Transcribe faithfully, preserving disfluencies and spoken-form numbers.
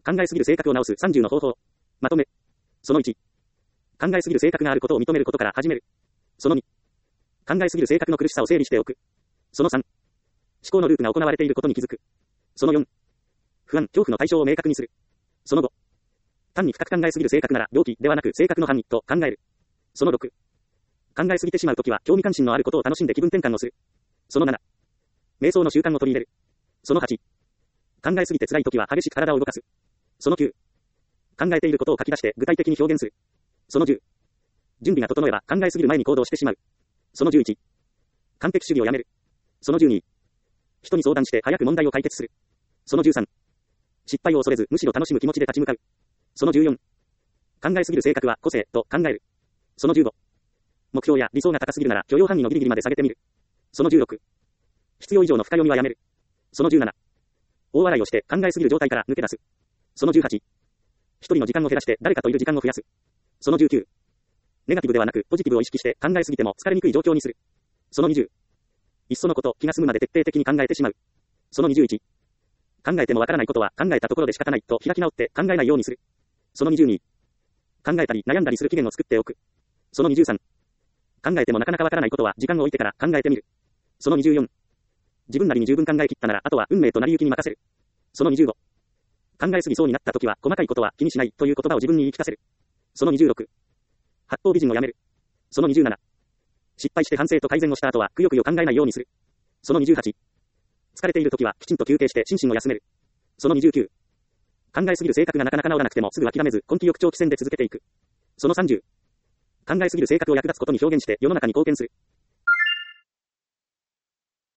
考えすぎる性格を直すさんじゅうの方法。まとめ。そのいち。考えすぎる性格があることを認めることから始める。そのに。考えすぎる性格の苦しさを整理しておく。そのさん。思考のループが行われていることに気づく。そのよん。不安、恐怖の対象を明確にする。そのご。単に深く考えすぎる性格なら病気ではなく性格の範囲と考える。そのろく。考えすぎてしまうときは興味関心のあることを楽しんで気分転換をする。そのなな。瞑想の習慣を取り入れる。そのはち。考えすぎて辛いときは激しく体を動かす。そのきゅう。考えていることを書き出して具体的に表現する。そのじゅう。準備が整えば考えすぎる前に行動してしまう。そのじゅういち。完璧主義をやめる。そのじゅうに。人に相談して早く問題を解決する。そのじゅうさん。失敗を恐れずむしろ楽しむ気持ちで立ち向かう。そのじゅうよん。考えすぎる性格は個性と考える。そのじゅうご。目標や理想が高すぎるなら許容範囲のギリギリまで下げてみる。そのじゅうろく。必要以上の深読みはやめる。そのじゅうなな。大笑いをして考えすぎる状態から抜け出す。そのじゅうはち。一人の時間を減らして誰かといる時間を増やす。そのじゅうきゅう。ネガティブではなくポジティブを意識して考えすぎても疲れにくい状況にする。そのにじゅう。いっそのこと気が済むまで徹底的に考えてしまう。そのにじゅういち。考えてもわからないことは考えたところで仕方ないと開き直って考えないようにする。そのにじゅうに。考えたり悩んだりする期限を作っておく。そのにじゅうさん。考えてもなかなかわからないことは時間を置いてから考えてみる。そのにじゅうよん。自分なりに十分考え切ったならあとは運命と成り行きに任せる。そのにじゅうご。考えすぎそうになった時は細かいことは気にしないという言葉を自分に言い聞かせる。そのにじゅうろく。八方美人をやめる。そのにじゅうなな。失敗して反省と改善をした後はくよくよ考えないようにする。そのにじゅうはち。疲れている時はきちんと休憩して心身を休める。そのにじゅうきゅう。考えすぎる性格がなかなか治らなくてもすぐ諦めず根気よく長期戦で続けていく。そのさんじゅう。考えすぎる性格を役立つことに表現して世の中に貢献する。